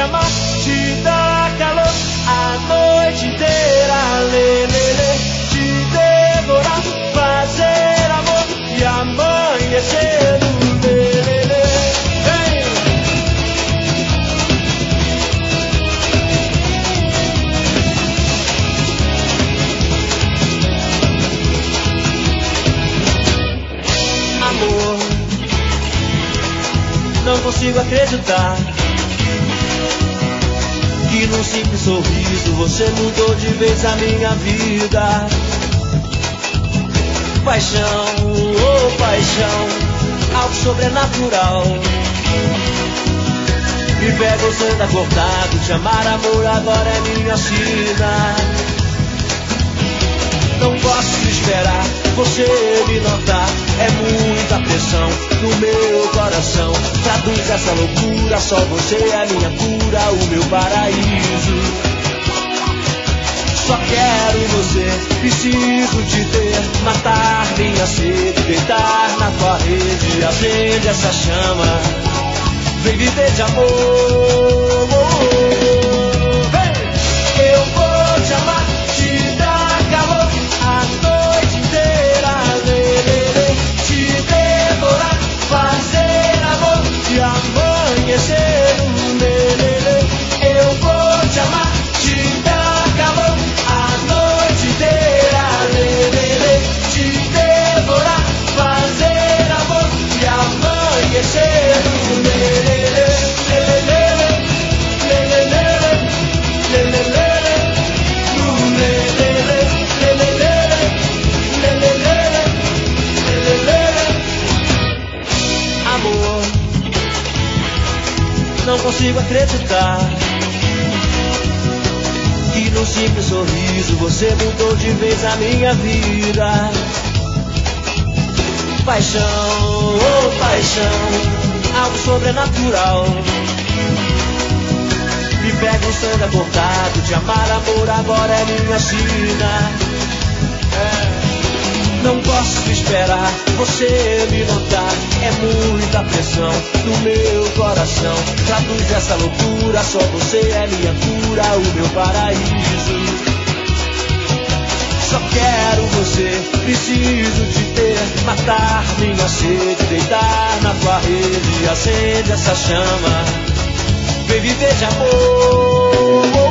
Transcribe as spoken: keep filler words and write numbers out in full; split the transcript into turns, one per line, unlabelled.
amar, te dar calor a noite inteira, lê, lê, lê, te devorar, fazer amor e amanhecer no lê, lê, lê. Vem! Amor, não consigo acreditar que num simples sorriso você mudou de vez a minha vida. Paixão, oh paixão, algo sobrenatural. Me pega usando acordado, te amar amor agora é minha sina. Não posso esperar você me notar, é muita pressão no meu coração. Traduz essa loucura, só você é minha cura, o meu paraíso. Só quero você, preciso te ter, matar minha sede, deitar na tua rede, acende essa chama, vem viver de amor. Vem! Eu vou te amar, te dar calor a noite inteira, lê, lê, lê, te devorar, fazer amor e amanhecer, lê, lê, lê. Eu vou te amar, te dar calor a noite inteira, lê, lê, lê, te devorar, fazer amor e amanhecer, lê, lê, lê, lê, lê, lê, lê, lê, lê, lê, lê. Não consigo acreditar que num simples sorriso você mudou de vez a minha vida. Paixão, oh paixão, algo sobrenatural. Me pega um sangue acordado, te amar amor agora é minha sina. É. Não posso esperar você me notar, é muita pressão no meu coração. Traduz essa loucura, só você é minha cura, o meu paraíso. Só quero você, preciso te ter, matar minha sede, deitar na tua rede, acende essa chama, vem viver de amor.